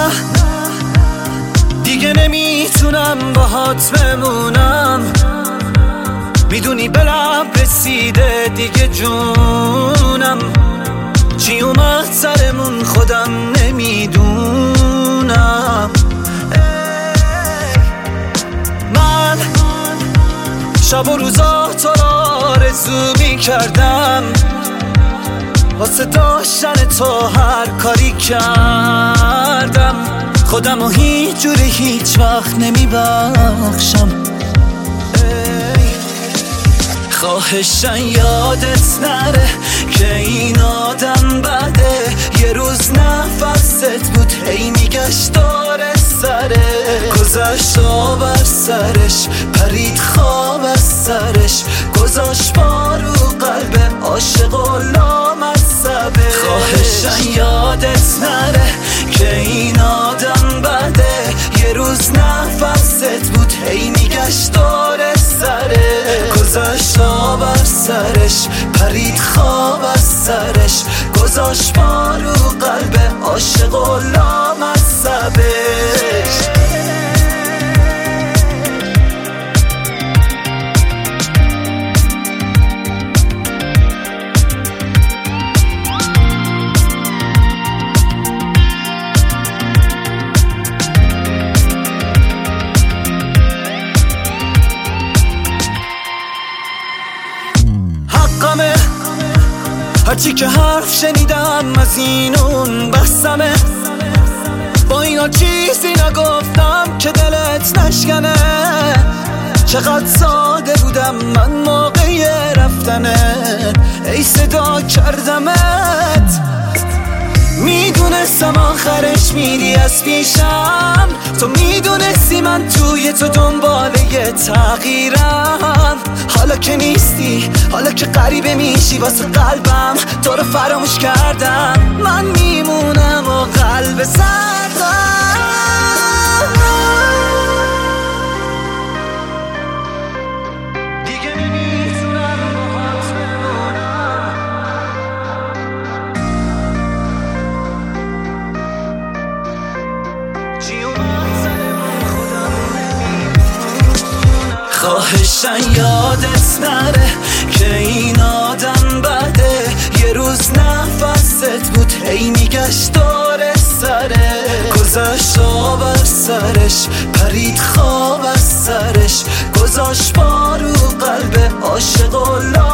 دیگه نمیتونم باهات بمونم، میدونی به لب رسیده دیگه جونم، چی اومد سرمون خودم نمیدونم. من شب و روزا تو را آرزو میکردم، واسه داشتن تو هر کاری کردم، خودم و هیچ جوری هیچ وقت نمیبخشم. خواهشن یادت نره که این آدم بده، یه روز نفست بود هی میگشت داره سره، گذشت آب از سرش پرید خواب از سرش، گذاشت بارو قلب عاشق و لامصبه. خواهشن یادت نره که این آدم بده، یه روز نفست بود هی میگشت داره سره، گذاشت آب از سرش پرید خواب از سرش، گذاشت بارو قلب عاشق و لامصبش. حقمه هرچی که حرف شنیدم از این اون بسمه، با اینا چیزی نگفتم که دلت نشکنه، چقدر ساده بودم من موقع رفتنه، ای صدا کردمت، میدونستم آخرش میری از پیشم، تو میدونستی من توی تو دنبال یه تغییرم، حالا که نیستی، حالا که غریبه میشی واسه قلبم، تو رو فراموش کردم، من میمونم و قلب سردم. دیگه نمیتونم باهات بمونم، چی اومد سرمون خودم نمیدونم. خواهشن یادت نره که این آدم بده، یه روز نفست بود هی میگشت داره سره، گذاشت آب از سرش پرید خواب از سرش، گذاشت بارو قلب عاشق و